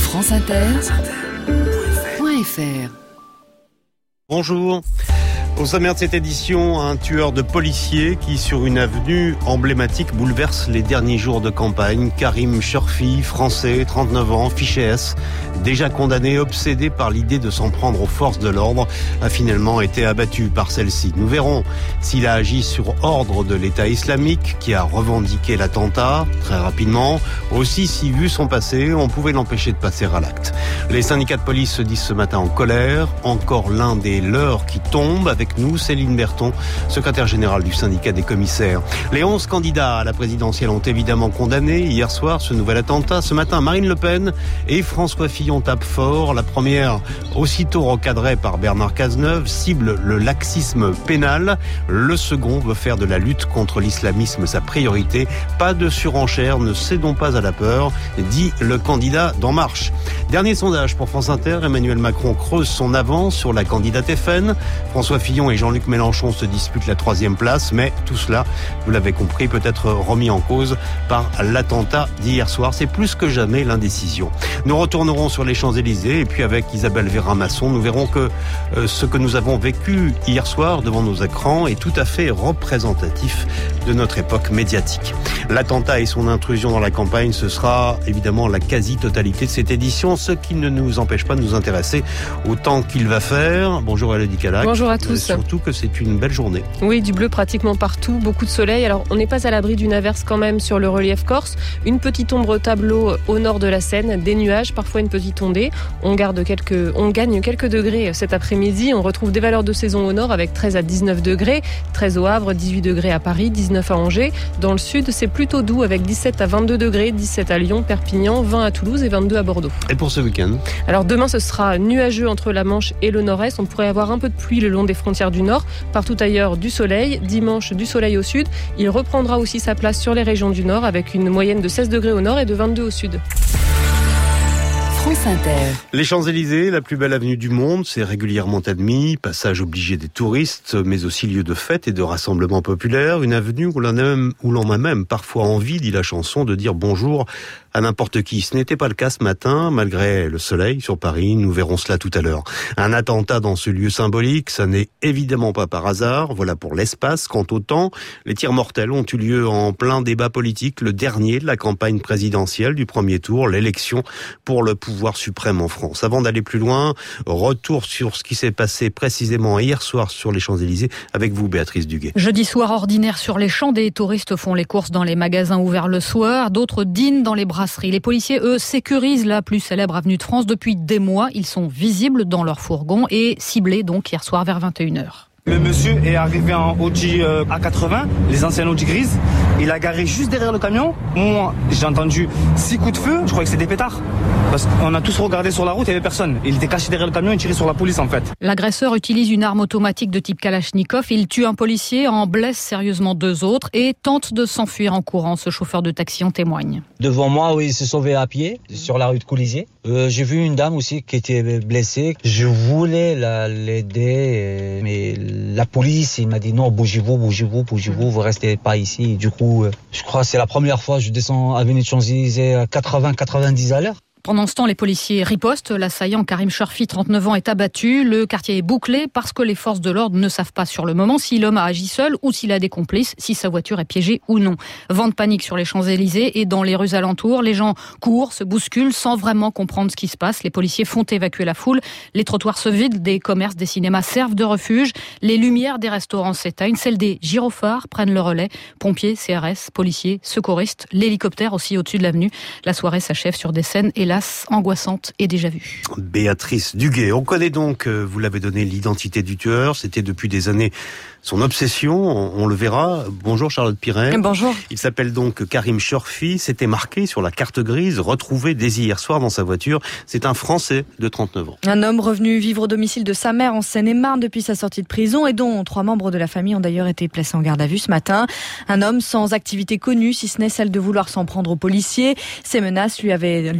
franceinter.fr. Bonjour. Au sommaire de cette édition, un tueur de policiers qui, sur une avenue emblématique, bouleverse les derniers jours de campagne. Karim Chorfi, français, 39 ans, fiché S, déjà condamné, obsédé par l'idée de s'en prendre aux forces de l'ordre, a finalement été abattu par celle-ci. Nous verrons s'il a agi sur ordre de l'État islamique, qui a revendiqué l'attentat très rapidement. Aussi, si vu son passé, on pouvait l'empêcher de passer à l'acte. Les syndicats de police se disent ce matin en colère. Encore l'un des leurs qui tombe. Avec nous, Céline Berton, secrétaire générale du syndicat des commissaires. Les 11 candidats à la présidentielle ont évidemment condamné hier soir ce nouvel attentat. Ce matin, Marine Le Pen et François Fillon tapent fort. La première, aussitôt recadrée par Bernard Cazeneuve, cible le laxisme pénal. Le second veut faire de la lutte contre l'islamisme sa priorité. Pas de surenchère, ne cédons pas à la peur, dit le candidat d'En Marche. Dernier sondage pour France Inter, Emmanuel Macron creuse son avance sur la candidate FN. François Fillon et Jean-Luc Mélenchon se disputent la 3e place, mais tout cela, vous l'avez compris, peut être remis en cause par l'attentat d'hier soir. C'est plus que jamais l'indécision. Nous retournerons sur les Champs-Élysées et puis avec Isabelle Vérin-Masson, nous verrons que ce que nous avons vécu hier soir devant nos écrans est tout à fait représentatif de notre époque médiatique. L'attentat et son intrusion dans la campagne, ce sera évidemment la quasi-totalité de cette édition, ce qui ne nous empêche pas de nous intéresser au temps qu'il va faire. Bonjour Elodie Calac. Bonjour à tous. Surtout que c'est une belle journée. Oui, du bleu pratiquement partout, beaucoup de soleil. Alors, on n'est pas à l'abri d'une averse quand même sur le relief corse. Une petite ombre au tableau au nord de la Seine, des nuages, parfois une petite ondée. On gagne quelques degrés cet après-midi. On retrouve des valeurs de saison au nord avec 13 à 19 degrés, 13 au Havre, 18 degrés à Paris, 19 à Angers. Dans le sud, c'est plutôt doux avec 17 à 22 degrés, 17 à Lyon, Perpignan, 20 à Toulouse et 22 à Bordeaux. Et pour ce week-end ? Alors demain, ce sera nuageux entre la Manche et le nord-est. On pourrait avoir un peu de pluie le long des frontières du nord. Partout ailleurs, du soleil. Dimanche, du soleil au sud. Il reprendra aussi sa place sur les régions du nord avec une moyenne de 16 degrés au nord et de 22 au sud. France Inter. Les Champs-Élysées, la plus belle avenue du monde, c'est régulièrement admis, passage obligé des touristes, mais aussi lieu de fête et de rassemblement populaire. Une avenue où l'on a même parfois envie, dit la chanson, de dire bonjour à n'importe qui. Ce n'était pas le cas ce matin, malgré le soleil sur Paris. Nous verrons cela tout à l'heure. Un attentat dans ce lieu symbolique, ça n'est évidemment pas par hasard. Voilà pour l'espace. Quant au temps, les tirs mortels ont eu lieu en plein débat politique, le dernier de la campagne présidentielle du premier tour, l'élection pour le pouvoir suprême en France. Avant d'aller plus loin, retour sur ce qui s'est passé précisément hier soir sur les Champs-Élysées avec vous, Béatrice Duguay. Jeudi soir ordinaire sur les champs, des touristes font les courses dans les magasins ouverts le soir, d'autres dînent dans les brasseries. Les policiers, eux, sécurisent la plus célèbre avenue de France depuis des mois. Ils sont visibles dans leurs fourgons et ciblés donc hier soir vers 21h. Le monsieur est arrivé en Audi A80, les anciennes Audi grises. Il a garé juste derrière le camion. Moi, j'ai entendu 6 coups de feu. Je croyais que c'était des pétards. Parce qu'on a tous regardé sur la route, il n'y avait personne. Il était caché derrière le camion et tirait sur la police en fait. L'agresseur utilise une arme automatique de type Kalachnikov. Il tue un policier, en blesse sérieusement 2 autres et tente de s'enfuir en courant. Ce chauffeur de taxi en témoigne. Devant moi, oui, il s'est sauvé à pied sur la rue de Coulisier. J'ai vu une dame aussi qui était blessée. Je voulais l'aider, mais la police, il m'a dit non, bougez-vous, vous restez pas ici. Et du coup, je crois que c'est la première fois que je descends avenue de Champs-Élysées à 80-90 à l'heure. Pendant ce temps, les policiers ripostent. L'assaillant Karim Chorfi, 39 ans, est abattu. Le quartier est bouclé parce que les forces de l'ordre ne savent pas sur le moment si l'homme a agi seul ou s'il a des complices, si sa voiture est piégée ou non. Vent de panique sur les Champs-Élysées et dans les rues alentours. Les gens courent, se bousculent sans vraiment comprendre ce qui se passe. Les policiers font évacuer la foule. Les trottoirs se vident, des commerces, des cinémas servent de refuge. Les lumières des restaurants s'éteignent. Celles des gyrophares prennent le relais. Pompiers, CRS, policiers, secouristes, l'hélicoptère aussi au-dessus de l'avenue. La soirée s'achève sur des scènes, hélas, angoissante et déjà vue. Béatrice Duguay. On connaît donc, vous l'avez donné, l'identité du tueur. C'était depuis des années son obsession, on le verra. Bonjour Charlotte Piret. Bonjour. Il s'appelle donc Karim Chorfi. C'était marqué sur la carte grise, retrouvé dès hier soir dans sa voiture. C'est un Français de 39 ans. Un homme revenu vivre au domicile de sa mère en Seine-et-Marne depuis sa sortie de prison et dont 3 membres de la famille ont d'ailleurs été placés en garde à vue ce matin. Un homme sans activité connue, si ce n'est celle de vouloir s'en prendre aux policiers. Ces menaces lui ont d'ailleurs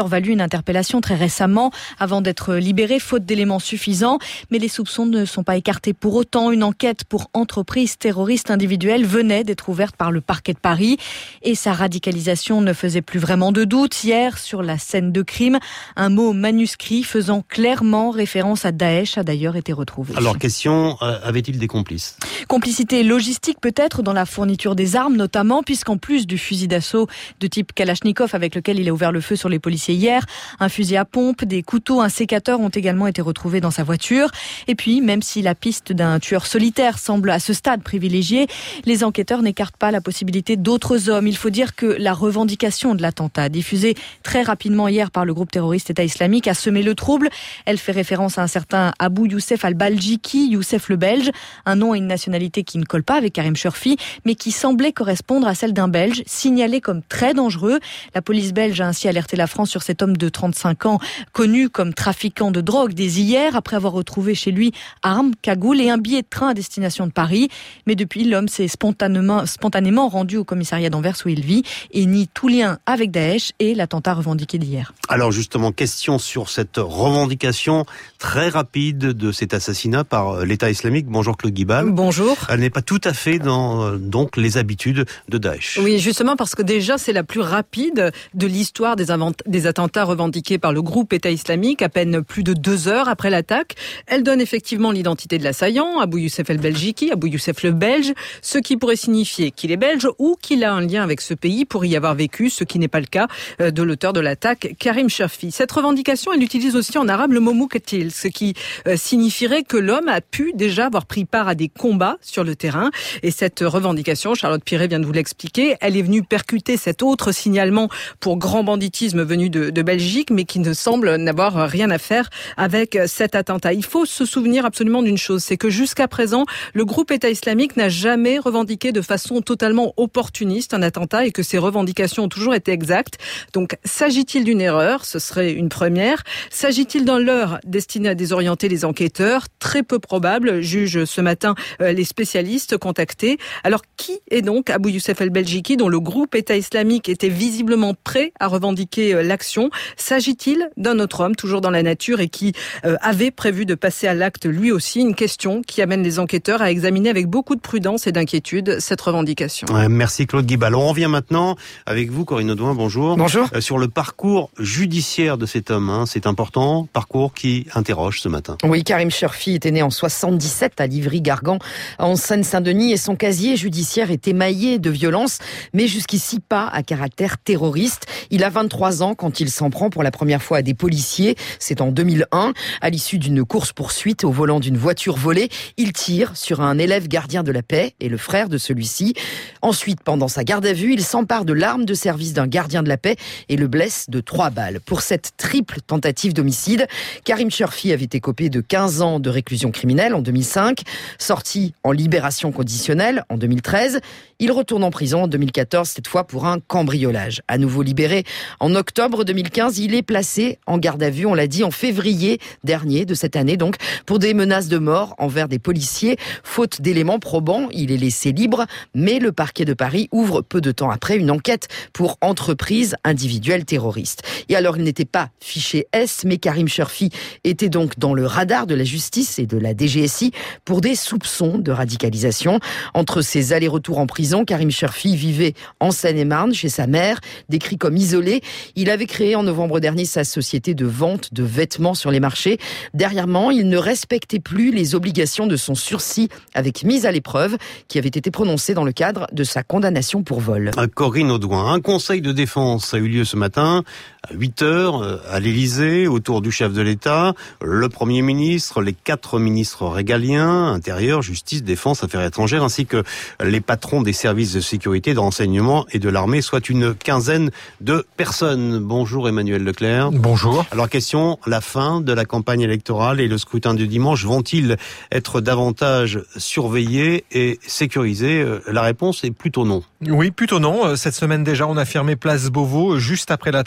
d'ailleurs valu une interpellation très récemment avant d'être libéré faute d'éléments suffisants. Mais les soupçons ne sont pas écartés pour autant. Une enquête pour entreprise terroriste individuelle venait d'être ouverte par le parquet de Paris et sa radicalisation ne faisait plus vraiment de doute. Hier, sur la scène de crime, un mot manuscrit faisant clairement référence à Daesh a d'ailleurs été retrouvé. Alors, question, avait-il des complices ? Complicité logistique peut-être dans la fourniture des armes notamment, puisqu'en plus du fusil d'assaut de type Kalachnikov avec lequel il a ouvert le feu sur les policiers hier, un fusil à pompe, des couteaux, un sécateur ont également été retrouvés dans sa voiture. Et puis, même si la piste d'un tueur solitaire semble à ce stade privilégiée, les enquêteurs n'écartent pas la possibilité d'autres hommes. Il faut dire que la revendication de l'attentat, diffusée très rapidement hier par le groupe terroriste État islamique, a semé le trouble. Elle fait référence à un certain Abou Youssef al-Baljiki, Youssef le Belge, un nom et une nationalité qui ne colle pas avec Karim Churfi, mais qui semblait correspondre à celle d'un Belge, signalé comme très dangereux. La police belge a ainsi alerté la France sur cet homme de 35 ans, connu comme trafiquant de drogue dès hier, après avoir retrouvé chez lui armes, cagoules et un billet de train à destination de Paris. Mais depuis, l'homme s'est spontanément rendu au commissariat d'Anvers où il vit et nie tout lien avec Daesh et l'attentat revendiqué d'hier. Alors justement, question sur cette revendication très rapide de cet assassinat par l'État islamique. Bonjour Claude Guibal. Bonjour. Elle n'est pas tout à fait dans donc les habitudes de Daesh. Oui, justement parce que déjà c'est la plus rapide de l'histoire des attentats revendiqués par le groupe État islamique, à peine plus de 2 heures après l'attaque. Elle donne effectivement l'identité de l'assaillant, Abou Youssef el-Belgiki, Abou Youssef le Belge, ce qui pourrait signifier qu'il est belge ou qu'il a un lien avec ce pays pour y avoir vécu, ce qui n'est pas le cas de l'auteur de l'attaque, Karim Churfi. Cette revendication, elle utilise aussi en arabe le mot moukatil, ce qui signifierait que l'homme a pu déjà avoir pris part à des combats sur le terrain. Et cette revendication, Charlotte Piret vient de vous l'expliquer, elle est venue percuter cet autre signalement pour grand banditisme venu de Belgique, mais qui ne semble n'avoir rien à faire avec cet attentat. Il faut se souvenir absolument d'une chose, c'est que jusqu'à présent, le groupe État islamique n'a jamais revendiqué de façon totalement opportuniste un attentat et que ses revendications ont toujours été exactes. Donc, s'agit-il d'une erreur ? Ce serait une première. S'agit-il d'un leurre destiné à désorienter les enquêteurs ? Très peu probable, jugent ce matin les spécialistes contactés. Alors, qui est donc Abou Youssef el-Belgiki, dont le groupe État islamique était visiblement prêt à revendiquer l'action ? S'agit-il d'un autre homme, toujours dans la nature, et qui avait prévu de passer à l'acte lui aussi ? Une question qui amène les enquêteurs à examiner avec beaucoup de prudence et d'inquiétude cette revendication. Merci Claude Guibal. On revient maintenant avec vous, Corinne Audouin, bonjour. Bonjour. Sur le parcours judiciaire de cet homme, c'est important, parcours qui interroge ce matin. Oui, Karim Churfi était né en 77 à Livry-Gargan, en Seine-Saint-Denis, et son casier judiciaire est émaillé de violences, mais jusqu'ici pas à caractère terroriste. Il a 23 ans quand il s'en prend pour la première fois à des policiers. C'est en 2001. À l'issue d'une course-poursuite au volant d'une voiture volée, il tire sur un élève gardien de la paix et le frère de celui-ci. Ensuite, pendant sa garde à vue, il s'empare de l'arme de service d'un gardien de la paix et le blesse de 3 balles. Pour cette triple tentative d'homicide, Karim Churfi avait écopé de 15 ans de réclusion criminelle en 2005, sorti en libération conditionnelle en 2013. Il retourne en prison en 2014, cette fois pour un cambriolage. À nouveau libéré en octobre 2015, il est placé en garde à vue, on l'a dit, en février dernier de cette année, donc, pour des menaces de mort envers des policiers. Faute d'éléments probants, il est laissé libre, mais le parquet de Paris ouvre peu de temps après une enquête pour entreprise individuelle terroriste. Et alors, il n'était pas fiché S, mais Karim Churfi était donc dans le radar de la justice et de la DGSI pour des soupçons de radicalisation. Entre ses allers-retours en prison, Karim Churfi vivait en Seine-et-Marne chez sa mère, décrit comme isolé. Il avait créé en novembre dernier sa société de vente de vêtements sur les marchés. Dernièrement, il ne respectait plus les obligations de son sursis avec mise à l'épreuve qui avait été prononcée dans le cadre de sa condamnation pour vol. Corinne Audouin, un conseil de défense a eu lieu ce matin à 8h à l'Élysée autour du chef de l'État, le Premier ministre, les 4 ministres régaliens, Intérieur, Justice, Défense, Affaires étrangères, ainsi que les patrons des services de sécurité, de renseignement et de l'armée, soit une quinzaine de personnes. Bonjour Emmanuel Leclerc. Bonjour. Alors question, la fin de la campagne électorale et le scrutin du dimanche vont-ils être davantage surveillés et sécurisés ? La réponse est plutôt non. Oui, plutôt non. Cette semaine déjà, on a fermé Place Beauvau juste après l'attentat déjoué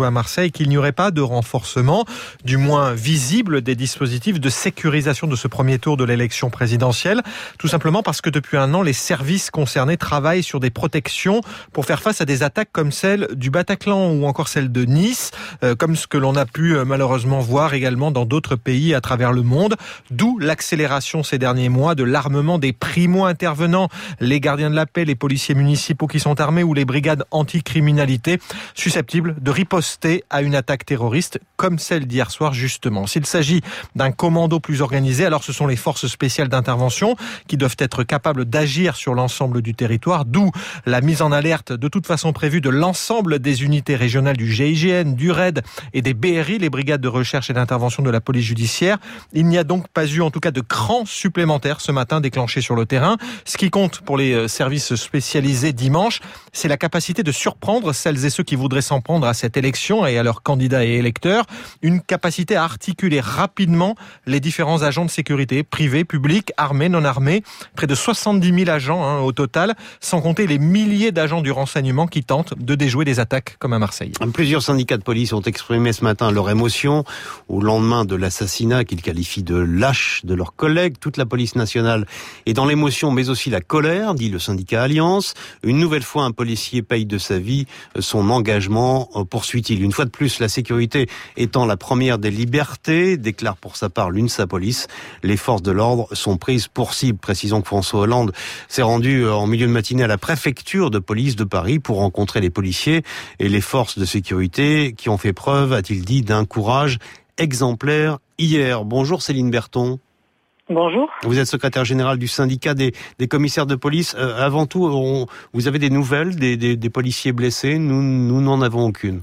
à Marseille qu'il n'y aurait pas de renforcement, du moins visible, des dispositifs de sécurisation de ce premier tour de l'élection présidentielle. Tout simplement parce que depuis un an, les services concernés travaillent sur des protections pour faire face à des attaques comme celle du Bataclan ou encore celle de Nice, comme ce que l'on a pu malheureusement voir également dans d'autres pays à travers le monde. D'où l'accélération ces derniers mois de l'armement des primo-intervenants, les gardiens de la paix, les policiers municipaux qui sont armés ou les brigades anticriminalité susceptibles de riposter à une attaque terroriste comme celle d'hier soir justement. S'il s'agit d'un commando plus organisé, alors ce sont les forces spéciales d'intervention qui doivent être capables d'agir sur l'ensemble du territoire, d'où la mise en alerte de toute façon prévue de l'ensemble des unités régionales du GIGN, du RAID et des BRI, les brigades de recherche et d'intervention de la police judiciaire. Il n'y a donc pas eu en tout cas de cran supplémentaire ce matin déclenché sur le terrain. Ce qui compte pour les services spécialisés dimanche, c'est la capacité de surprendre celles et ceux qui voudraient s'en prendre à cette élection et à leurs candidats et électeurs. Une capacité à articuler rapidement les différents agents de sécurité, privés, publics, armés, non armés. Près de 70 000 agents au total, sans compter les milliers d'agents du renseignement qui tentent de déjouer des attaques comme à Marseille. Plusieurs syndicats de police ont exprimé ce matin leur émotion au lendemain de l'assassinat qu'ils qualifient de lâche de leurs collègues. Toute la police nationale est dans l'émotion mais aussi la colère, dit le syndicat Alliance. Une nouvelle fois, un policier paye de sa vie son engagement, poursuit-il. Une fois de plus, la sécurité étant la première des libertés, déclare pour sa part l'UNSA Police. Les forces de l'ordre sont prises pour cible. Précisons que François Hollande s'est rendu en milieu de matinée à la préfecture de police de Paris pour rencontrer les policiers et les forces de sécurité qui ont fait preuve, a-t-il dit, d'un courage exemplaire hier. Bonjour Céline Berton. Bonjour. Vous êtes secrétaire générale du syndicat des commissaires de police. Avant tout, vous avez des nouvelles des policiers blessés? Nous n'en avons aucune.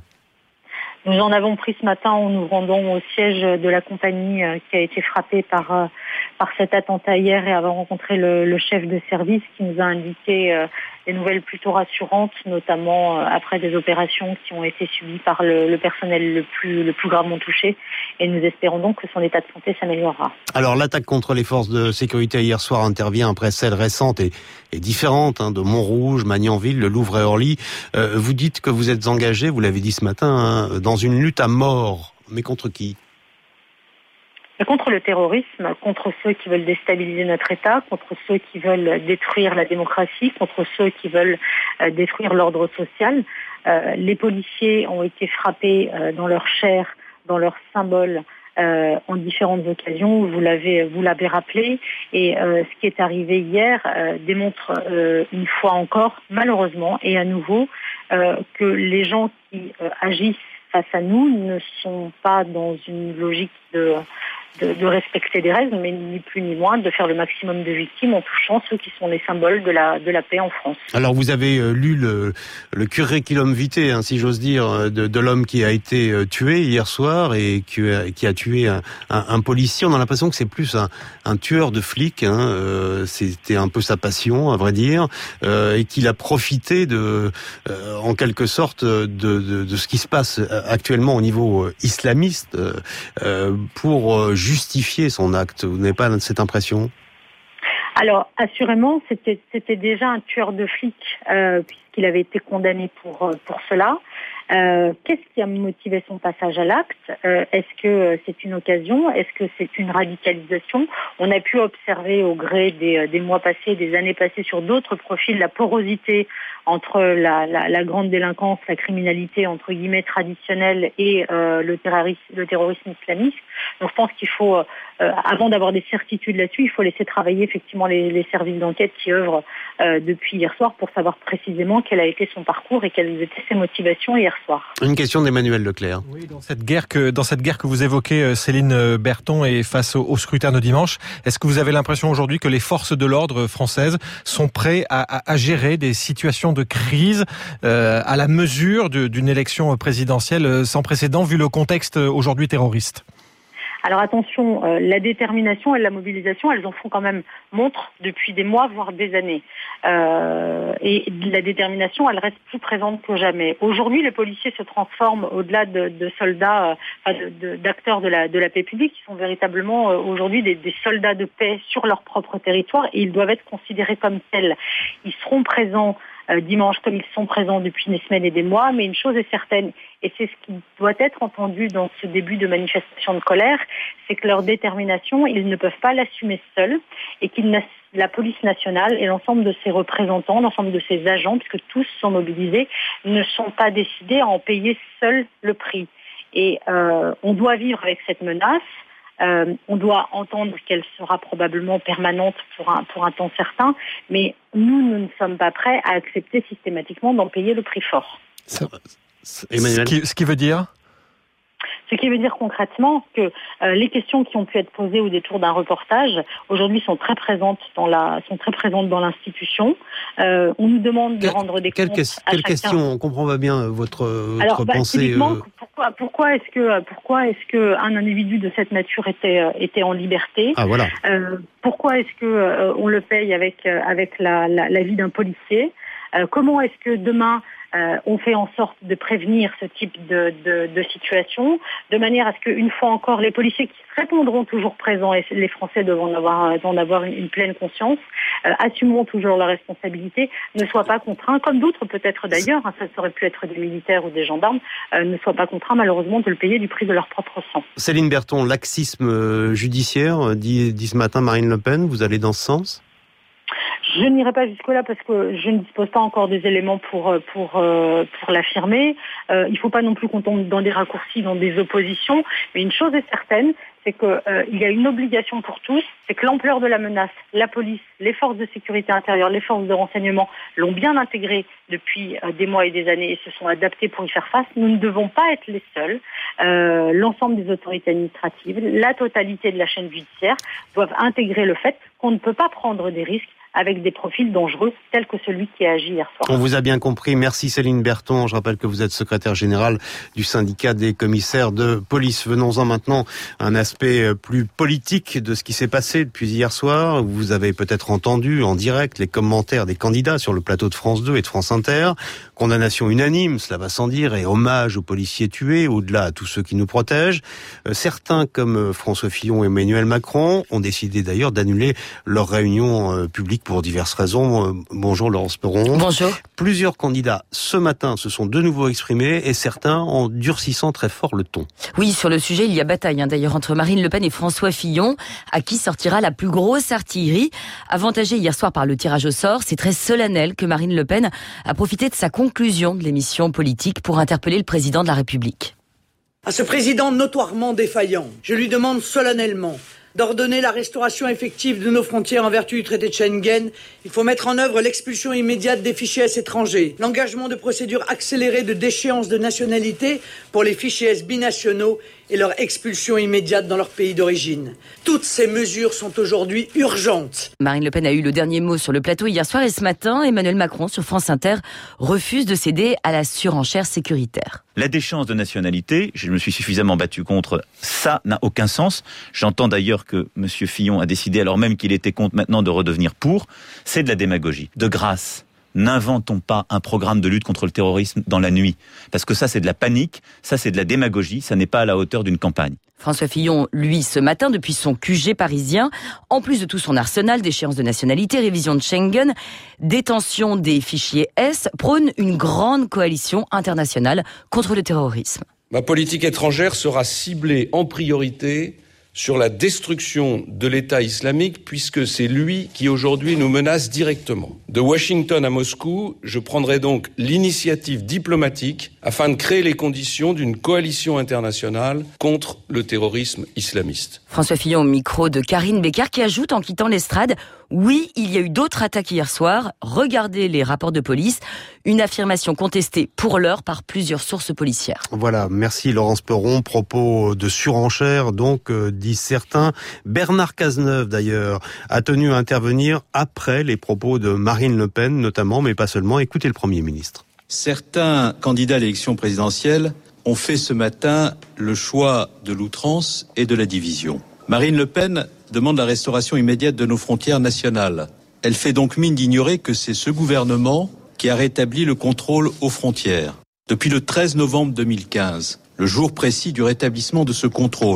Nous en avons pris ce matin en nous rendant au siège de la compagnie qui a été frappée par cet attentat hier et avoir rencontré le chef de service qui nous a indiqué des nouvelles plutôt rassurantes, notamment après des opérations qui ont été subies par le personnel le plus gravement touché. Et nous espérons donc que son état de santé s'améliorera. Alors l'attaque contre les forces de sécurité hier soir intervient après celle récente et différente de Montrouge, Magnanville, le Louvre et Orly. Vous dites que vous êtes engagé, vous l'avez dit ce matin, dans une lutte à mort. Mais contre qui ? Contre le terrorisme, contre ceux qui veulent déstabiliser notre État, contre ceux qui veulent détruire la démocratie, contre ceux qui veulent détruire l'ordre social. Les policiers ont été frappés dans leur chair, dans leur symbole, en différentes occasions. Vous l'avez rappelé. Et ce qui est arrivé hier démontre une fois encore, malheureusement et à nouveau, que les gens qui agissent face à nous ne sont pas dans une logique de respecter des règles, mais ni plus ni moins de faire le maximum de victimes en touchant ceux qui sont les symboles de la paix en France. Alors vous avez lu le curriculum vitae, si j'ose dire, de l'homme qui a été tué hier soir et qui a tué un policier. On a l'impression que c'est plus un tueur de flics. C'était un peu sa passion, à vrai dire, et qu'il a profité en quelque sorte de ce qui se passe actuellement au niveau islamiste pour justifier son acte. Vous n'avez pas cette impression ? Alors, assurément, c'était déjà un tueur de flics, puisqu'il avait été condamné pour cela. Qu'est-ce qui a motivé son passage à l'acte ? Est-ce que c'est une occasion ? Est-ce que c'est une radicalisation ? On a pu observer au gré des mois passés, des années passées sur d'autres profils, la porosité entre la grande délinquance, la criminalité entre guillemets traditionnelle et le terrorisme islamiste. Donc je pense qu'il faut, avant d'avoir des certitudes là-dessus, il faut laisser travailler effectivement les services d'enquête qui œuvrent depuis hier soir pour savoir précisément quel a été son parcours et quelles étaient ses motivations hier soir. Une question d'Emmanuel Leclerc. Oui, dans cette guerre que vous évoquez, Céline Berton, et face au scrutin de dimanche, est-ce que vous avez l'impression aujourd'hui que les forces de l'ordre françaises sont prêtes à gérer des situations de crise à la mesure d'une élection présidentielle sans précédent vu le contexte aujourd'hui terroriste ? Alors attention, la détermination et la mobilisation, elles en font quand même montre depuis des mois, voire des années. Et la détermination, elle reste plus présente que jamais. Aujourd'hui, les policiers se transforment au-delà de soldats, d'acteurs de la paix publique, qui sont véritablement aujourd'hui des soldats de paix sur leur propre territoire, et ils doivent être considérés comme tels. Ils seront présents dimanche comme ils sont présents depuis des semaines et des mois, mais une chose est certaine, et c'est ce qui doit être entendu dans ce début de manifestation de colère, c'est que leur détermination, ils ne peuvent pas l'assumer seuls et la police nationale et l'ensemble de ses représentants, l'ensemble de ses agents, puisque tous sont mobilisés, ne sont pas décidés à en payer seuls le prix. Et on doit vivre avec cette menace. On doit entendre qu'elle sera probablement permanente pour un temps certain, mais nous ne sommes pas prêts à accepter systématiquement d'en payer le prix fort. Emmanuel. Ce qui veut dire ? Ce qui veut dire concrètement que les questions qui ont pu être posées au détour d'un reportage, aujourd'hui sont très présentes dans l'institution. On nous demande de rendre des comptes à chacun. Quelle question ? On comprend pas bien votre pensée. Typiquement, pourquoi est-ce que un individu de cette nature était en liberté ? Ah voilà. Pourquoi est-ce que on le paye avec la vie d'un policier ? Comment est-ce que demain on fait en sorte de prévenir ce type de situation, de manière à ce qu'une fois encore, les policiers qui répondront toujours présents, et les Français doivent en avoir une pleine conscience, assumeront toujours leurs responsabilités, ne soient pas contraints, comme d'autres peut-être d'ailleurs, ça aurait pu être des militaires ou des gendarmes, ne soient pas contraints malheureusement de le payer du prix de leur propre sang. Céline Berton, laxisme judiciaire, dit ce matin Marine Le Pen, vous allez dans ce sens ? Je n'irai pas jusque-là parce que je ne dispose pas encore des éléments pour l'affirmer. Il ne faut pas non plus qu'on tombe dans des raccourcis, dans des oppositions. Mais une chose est certaine, c'est qu'il y a une obligation pour tous, c'est que l'ampleur de la menace, la police, les forces de sécurité intérieure, les forces de renseignement l'ont bien intégrée depuis des mois et des années et se sont adaptées pour y faire face. Nous ne devons pas être les seuls. L'ensemble des autorités administratives, la totalité de la chaîne judiciaire doivent intégrer le fait qu'on ne peut pas prendre des risques avec des profils dangereux tels que celui qui a agi hier soir. On vous a bien compris. Merci Céline Berton. Je rappelle que vous êtes secrétaire générale du syndicat des commissaires de police. Venons-en maintenant à un aspect plus politique de ce qui s'est passé depuis hier soir. Vous avez peut-être entendu en direct les commentaires des candidats sur le plateau de France 2 et de France Inter. Condamnation unanime, cela va sans dire, et hommage aux policiers tués, au-delà à tous ceux qui nous protègent. Certains, comme François Fillon et Emmanuel Macron, ont décidé d'ailleurs d'annuler leur réunion publique pour diverses raisons. Bonjour Laurence Perron. Bonjour. Plusieurs candidats ce matin se sont de nouveau exprimés et certains en durcissant très fort le ton. Oui, sur le sujet, il y a bataille d'ailleurs entre Marine Le Pen et François Fillon, à qui sortira la plus grosse artillerie. Avantagée hier soir par le tirage au sort, c'est très solennel que Marine Le Pen a profité de sa conclusion de l'émission politique pour interpeller le président de la République. À ce président notoirement défaillant, je lui demande solennellement d'ordonner la restauration effective de nos frontières en vertu du traité de Schengen. Il faut mettre en œuvre l'expulsion immédiate des fichiers S étrangers, l'engagement de procédures accélérées de déchéance de nationalité pour les fichiers S binationaux et leur expulsion immédiate dans leur pays d'origine. Toutes ces mesures sont aujourd'hui urgentes. Marine Le Pen a eu le dernier mot sur le plateau hier soir et ce matin, Emmanuel Macron sur France Inter refuse de céder à la surenchère sécuritaire. La déchéance de nationalité, je me suis suffisamment battu contre, ça n'a aucun sens. J'entends d'ailleurs que M. Fillon a décidé, alors même qu'il était contre maintenant, de redevenir pour. C'est de la démagogie. De grâce, n'inventons pas un programme de lutte contre le terrorisme dans la nuit. Parce que ça, c'est de la panique, ça, c'est de la démagogie, ça n'est pas à la hauteur d'une campagne. François Fillon, lui, ce matin, depuis son QG parisien, en plus de tout son arsenal d'échéances de nationalité, révision de Schengen, détention des fichiers S, prône une grande coalition internationale contre le terrorisme. Ma politique étrangère sera ciblée en priorité sur la destruction de l'État islamique, puisque c'est lui qui aujourd'hui nous menace directement. De Washington à Moscou, je prendrai donc l'initiative diplomatique afin de créer les conditions d'une coalition internationale contre le terrorisme islamiste. François Fillon au micro de Karine Becker qui ajoute en quittant l'estrade: oui, il y a eu d'autres attaques hier soir. Regardez les rapports de police. Une affirmation contestée pour l'heure par plusieurs sources policières. Voilà, merci Laurence Perron. Propos de surenchère, donc, disent certains. Bernard Cazeneuve, d'ailleurs, a tenu à intervenir après les propos de Marine Le Pen, notamment, mais pas seulement. Écoutez le Premier ministre. Certains candidats à l'élection présidentielle ont fait ce matin le choix de l'outrance et de la division. Marine Le Pen demande la restauration immédiate de nos frontières nationales. Elle fait donc mine d'ignorer que c'est ce gouvernement qui a rétabli le contrôle aux frontières. Depuis le 13 novembre 2015, le jour précis du rétablissement de ce contrôle,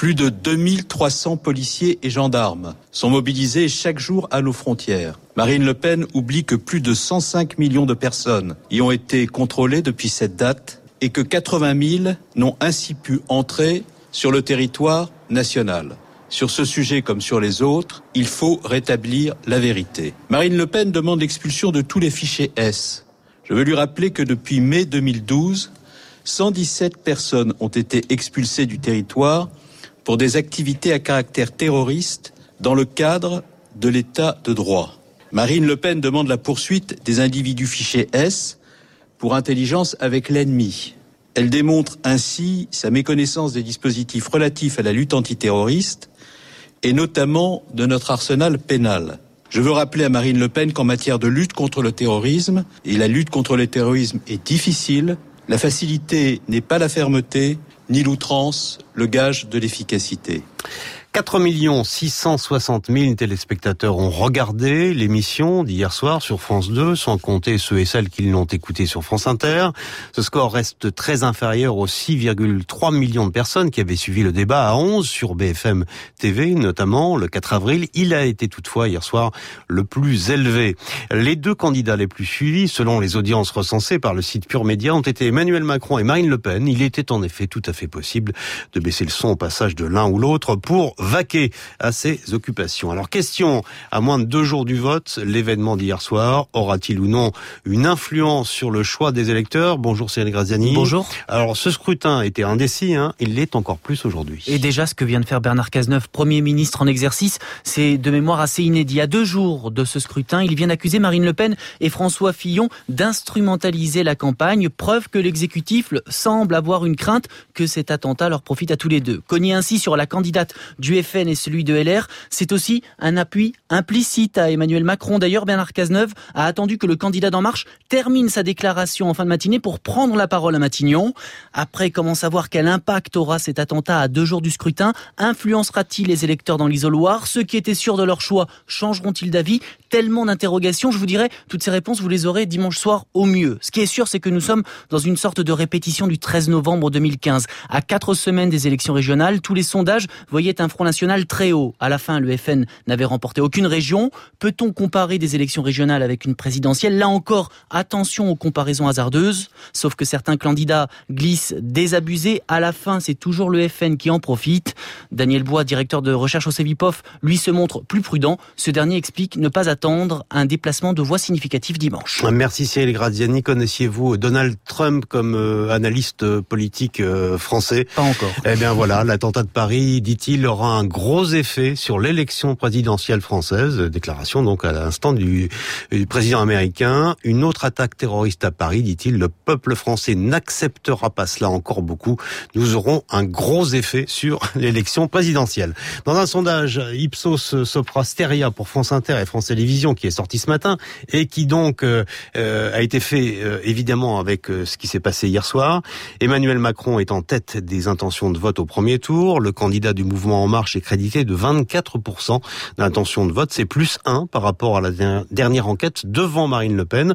Plus de 2300 policiers et gendarmes sont mobilisés chaque jour à nos frontières. Marine Le Pen oublie que plus de 105 millions de personnes y ont été contrôlées depuis cette date et que 80 000 n'ont ainsi pu entrer sur le territoire national. Sur ce sujet comme sur les autres, il faut rétablir la vérité. Marine Le Pen demande l'expulsion de tous les fichiers S. Je veux lui rappeler que depuis mai 2012, 117 personnes ont été expulsées du territoire pour des activités à caractère terroriste dans le cadre de l'état de droit. Marine Le Pen demande la poursuite des individus fichés S pour intelligence avec l'ennemi. Elle démontre ainsi sa méconnaissance des dispositifs relatifs à la lutte antiterroriste et notamment de notre arsenal pénal. Je veux rappeler à Marine Le Pen qu'en matière de lutte contre le terrorisme, et la lutte contre le terrorisme est difficile, la facilité n'est pas la fermeté, ni l'outrance, le gage de l'efficacité. 4 660 000 téléspectateurs ont regardé l'émission d'hier soir sur France 2, sans compter ceux et celles qui l'ont écouté sur France Inter. Ce score reste très inférieur aux 6,3 millions de personnes qui avaient suivi le débat à 11 sur BFM TV, notamment le 4 avril. Il a été toutefois hier soir le plus élevé. Les deux candidats les plus suivis, selon les audiences recensées par le site Pure Média, ont été Emmanuel Macron et Marine Le Pen. Il était en effet tout à fait possible de baisser le son au passage de l'un ou l'autre pour vaquer à ses occupations. Alors question, à moins de 2 jours du vote, l'événement d'hier soir aura-t-il ou non une influence sur le choix des électeurs? Bonjour Cyril Graziani. Bonjour. Alors ce scrutin était indécis, il l'est encore plus aujourd'hui. Et déjà ce que vient de faire Bernard Cazeneuve, Premier ministre en exercice, c'est de mémoire assez inédit. À 2 jours de ce scrutin, il vient d'accuser Marine Le Pen et François Fillon d'instrumentaliser la campagne, preuve que l'exécutif semble avoir une crainte que cet attentat leur profite à tous les deux. Cogné ainsi sur la candidate du FN et celui de LR, c'est aussi un appui implicite à Emmanuel Macron. D'ailleurs, Bernard Cazeneuve a attendu que le candidat d'En Marche termine sa déclaration en fin de matinée pour prendre la parole à Matignon. Après, comment savoir quel impact aura cet attentat à 2 jours du scrutin? Influencera-t-il les électeurs dans l'isoloir? Ceux qui étaient sûrs de leur choix changeront-ils d'avis? Tellement d'interrogations, je vous dirais, toutes ces réponses, vous les aurez dimanche soir au mieux. Ce qui est sûr, c'est que nous sommes dans une sorte de répétition du 13 novembre 2015. À 4 semaines des élections régionales, tous les sondages voyaient un Front National très haut. À la fin, le FN n'avait remporté aucune région. Peut-on comparer des élections régionales avec une présidentielle? Là encore, attention aux comparaisons hasardeuses. Sauf que certains candidats glissent désabusés. À la fin, c'est toujours le FN qui en profite. Daniel Bois, directeur de recherche au Cevipof, lui se montre plus prudent. Ce dernier explique ne pas attendre un déplacement de voix significatif dimanche. Merci Cyril Graziani. Connaissiez-vous Donald Trump comme analyste politique français? Pas encore. Eh bien voilà, l'attentat de Paris, dit-il, aura un gros effet sur l'élection présidentielle française. Déclaration donc à l'instant du président américain. Une autre attaque terroriste à Paris, dit-il, le peuple français n'acceptera pas cela encore beaucoup. Nous aurons un gros effet sur l'élection présidentielle. Dans un sondage Ipsos Sopra Steria pour France Inter et France Télévisions qui est sorti ce matin et qui donc a été fait évidemment avec ce qui s'est passé hier soir. Emmanuel Macron est en tête des intentions de vote au premier tour. Le candidat du mouvement En Marche est crédité de 24% d'intention de vote. C'est plus 1 par rapport à la dernière enquête devant Marine Le Pen.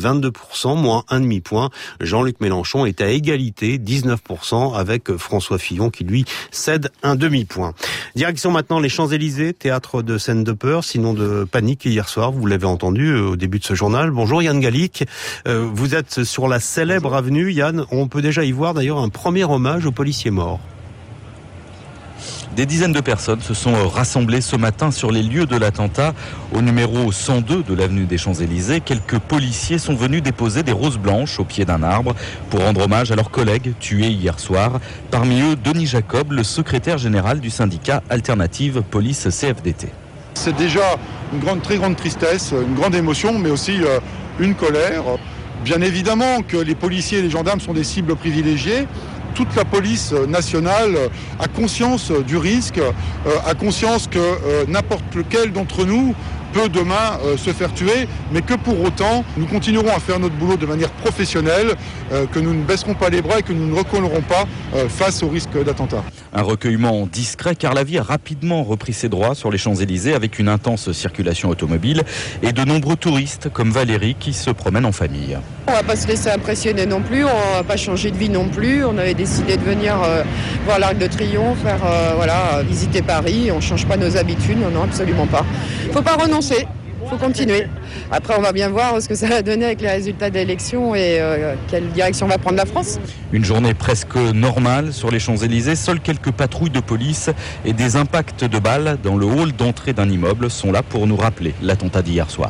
22%, moins 1 demi-point. Jean-Luc Mélenchon est à égalité, 19% avec François Fillon qui lui cède un demi-point. Direction maintenant les Champs-Élysées, théâtre de scènes de peur, sinon de panique hier soir. Vous l'avez entendu au début de ce journal. Bonjour Yann Gallic. Vous êtes sur la célèbre avenue. Yann, on peut déjà y voir d'ailleurs un premier hommage aux policiers morts. Des dizaines de personnes se sont rassemblées ce matin sur les lieux de l'attentat au numéro 102 de l'avenue des Champs-Élysées. Quelques policiers sont venus déposer des roses blanches au pied d'un arbre pour rendre hommage à leurs collègues tués hier soir. Parmi eux, Denis Jacob, le secrétaire général du syndicat Alternative Police CFDT. C'est déjà une très grande tristesse, une grande émotion, mais aussi une colère. Bien évidemment que les policiers et les gendarmes sont des cibles privilégiées. Toute la police nationale a conscience du risque, a conscience que n'importe lequel d'entre nous peut demain se faire tuer, mais que pour autant, nous continuerons à faire notre boulot de manière professionnelle, que nous ne baisserons pas les bras et que nous ne reculerons pas face au risque d'attentat. Un recueillement discret car la vie a rapidement repris ses droits sur les Champs-Élysées avec une intense circulation automobile et de nombreux touristes comme Valérie qui se promènent en famille. On va pas se laisser impressionner non plus, on va pas changer de vie non plus. On avait décidé de venir voir l'Arc de Triomphe, visiter Paris. On change pas nos habitudes, non, absolument pas. Faut pas renoncer, faut continuer. Après, on va bien voir ce que ça va donner avec les résultats de l'élection et quelle direction va prendre la France. Une journée presque normale sur les Champs-Élysées. Seules quelques patrouilles de police et des impacts de balles dans le hall d'entrée d'un immeuble sont là pour nous rappeler l'attentat d'hier soir.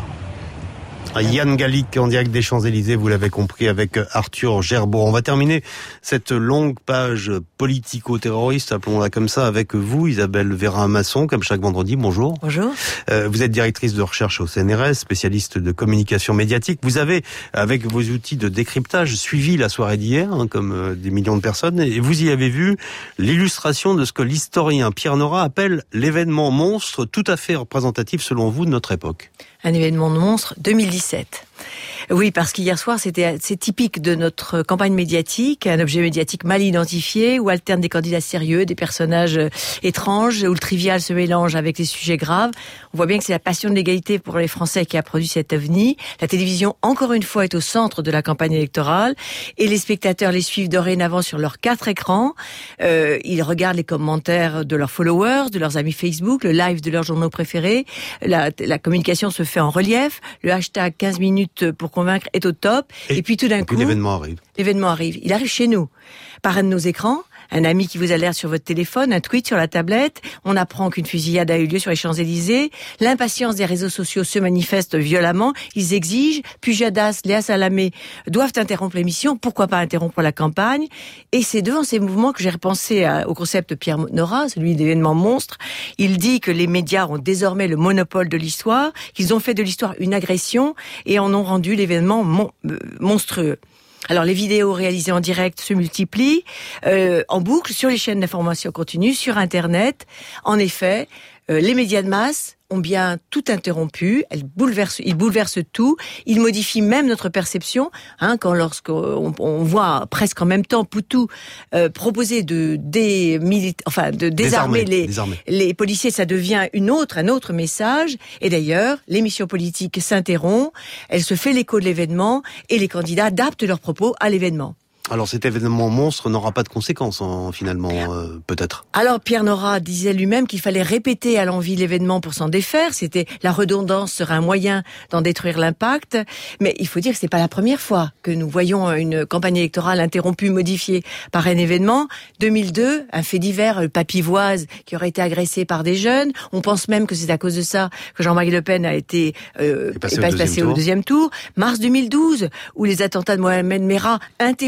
Yann Gallic en direct des Champs-Élysées, vous l'avez compris, avec Arthur Gerbourg. On va terminer cette longue page politico-terroriste, appelons-la comme ça, avec vous, Isabelle Vérin-Masson, comme chaque vendredi. Bonjour. Bonjour. Vous êtes directrice de recherche au CNRS, spécialiste de communication médiatique. Vous avez, avec vos outils de décryptage, suivi la soirée d'hier, comme des millions de personnes, et vous y avez vu l'illustration de ce que l'historien Pierre Nora appelle l'événement monstre, tout à fait représentatif, selon vous, de notre époque. Un événement de monstre 2017. Oui, parce qu'hier soir, c'est typique de notre campagne médiatique, un objet médiatique mal identifié, où alternent des candidats sérieux, des personnages étranges, où le trivial se mélange avec les sujets graves. On voit bien que c'est la passion de l'égalité pour les Français qui a produit cet ovni. La télévision, encore une fois, est au centre de la campagne électorale, et les spectateurs les suivent dorénavant sur leurs 4 écrans. Ils regardent les commentaires de leurs followers, de leurs amis Facebook, le live de leurs journaux préférés. La communication se fait en relief. Le hashtag 15 minutes pour convaincre est au top. Et puis tout d'un coup, l'événement arrive. L'événement arrive. Il arrive chez nous. Par un de nos écrans, un ami qui vous alerte sur votre téléphone, un tweet sur la tablette. On apprend qu'une fusillade a eu lieu sur les Champs-Élysées. L'impatience des réseaux sociaux se manifeste violemment. Ils exigent, Pujadas, Léa Salamé doivent interrompre l'émission. Pourquoi pas interrompre la campagne? Et c'est devant ces mouvements que j'ai repensé au concept de Pierre Nora, celui d'événement monstre. Il dit que les médias ont désormais le monopole de l'histoire, qu'ils ont fait de l'histoire une agression et en ont rendu l'événement monstrueux. Alors les vidéos réalisées en direct se multiplient en boucle sur les chaînes d'information continue, sur Internet. En effet, les médias de masse ont bien tout interrompu. Ils bouleversent tout. Ils modifient même notre perception. Lorsqu'on voit presque en même temps Poutou proposer de désarmer les policiers, ça devient un autre message. Et d'ailleurs, l'émission politique s'interrompt. Elle se fait l'écho de l'événement et les candidats adaptent leurs propos à l'événement. Alors cet événement monstre n'aura pas de conséquences, finalement, peut-être. Alors Pierre Nora disait lui-même qu'il fallait répéter à l'envi l'événement pour s'en défaire. La redondance serait un moyen d'en détruire l'impact. Mais il faut dire que c'est pas la première fois que nous voyons une campagne électorale interrompue, modifiée par un événement. 2002, un fait divers, le Papivoise qui aurait été agressé par des jeunes. On pense même que c'est à cause de ça que Jean-Marie Le Pen a été passé au deuxième tour. Mars 2012, où les attentats de Mohamed Merah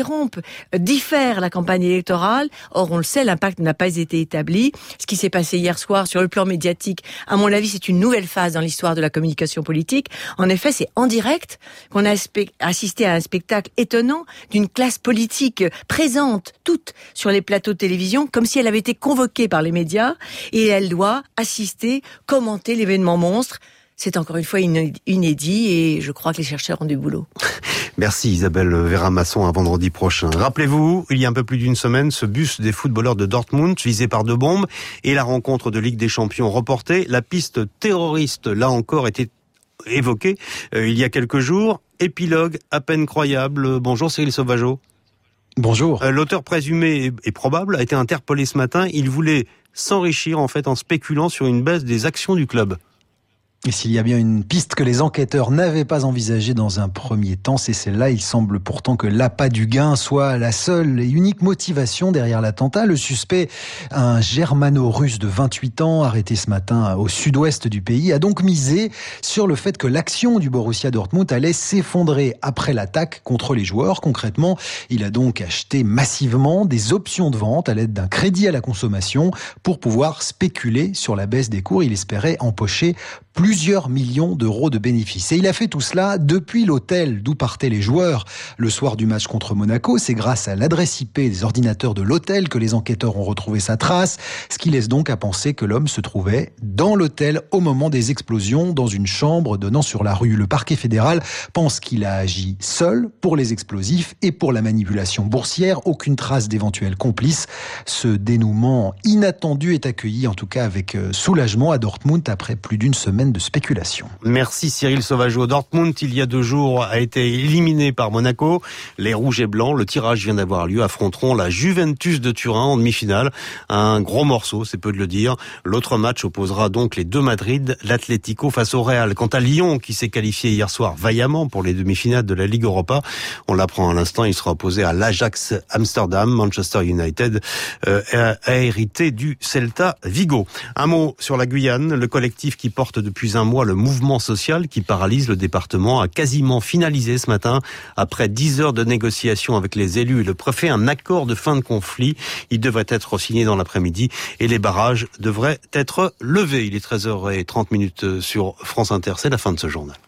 diffèrent la campagne électorale. Or, on le sait, l'impact n'a pas été établi. Ce qui s'est passé hier soir sur le plan médiatique, à mon avis, c'est une nouvelle phase dans l'histoire de la communication politique. En effet, c'est en direct qu'on a assisté à un spectacle étonnant d'une classe politique présente, toute, sur les plateaux de télévision, comme si elle avait été convoquée par les médias, et elle doit assister, commenter l'événement monstre. C'est encore une fois inédit et je crois que les chercheurs ont du boulot. Merci Isabelle Vérin-Masson, à vendredi prochain. Rappelez-vous, il y a un peu plus d'une semaine, ce bus des footballeurs de Dortmund visé par 2 bombes et la rencontre de Ligue des Champions reportée. La piste terroriste, là encore, était évoquée il y a quelques jours. Épilogue à peine croyable. Bonjour Cyril Sauvageau. Bonjour. L'auteur présumé et probable a été interpellé ce matin. Il voulait s'enrichir en spéculant sur une baisse des actions du club. Et s'il y a bien une piste que les enquêteurs n'avaient pas envisagée dans un premier temps, c'est celle-là. Il semble pourtant que l'appât du gain soit la seule et unique motivation derrière l'attentat. Le suspect, un germano-russe de 28 ans, arrêté ce matin au sud-ouest du pays, a donc misé sur le fait que l'action du Borussia Dortmund allait s'effondrer après l'attaque contre les joueurs. Concrètement, il a donc acheté massivement des options de vente à l'aide d'un crédit à la consommation pour pouvoir spéculer sur la baisse des cours. Il espérait empocher plusieurs millions d'euros de bénéfices. Et il a fait tout cela depuis l'hôtel d'où partaient les joueurs le soir du match contre Monaco. C'est grâce à l'adresse IP des ordinateurs de l'hôtel que les enquêteurs ont retrouvé sa trace, ce qui laisse donc à penser que l'homme se trouvait dans l'hôtel au moment des explosions, dans une chambre donnant sur la rue. Le parquet fédéral pense qu'il a agi seul pour les explosifs et pour la manipulation boursière. Aucune trace d'éventuels complices. Ce dénouement inattendu est accueilli en tout cas avec soulagement à Dortmund après plus d'une semaine de de spéculation. Merci Cyril Sauvageau. Dortmund, il y a 2 jours, a été éliminé par Monaco. Les Rouges et Blancs, le tirage vient d'avoir lieu, affronteront la Juventus de Turin en demi-finale. Un gros morceau, c'est peu de le dire. L'autre match opposera donc les 2 Madrid, l'Atlético face au Real. Quant à Lyon, qui s'est qualifié hier soir vaillamment pour les demi-finales de la Ligue Europa, on l'apprend à l'instant, il sera opposé à l'Ajax Amsterdam. Manchester United a hérité du Celta Vigo. Un mot sur la Guyane. Le collectif qui porte depuis un mois le mouvement social qui paralyse le département a quasiment finalisé ce matin, après 10 heures de négociations avec les élus et le préfet, un accord de fin de conflit. Il devrait être signé dans l'après-midi et les barrages devraient être levés. Il est 13h30 sur France Inter. C'est la fin de ce journal.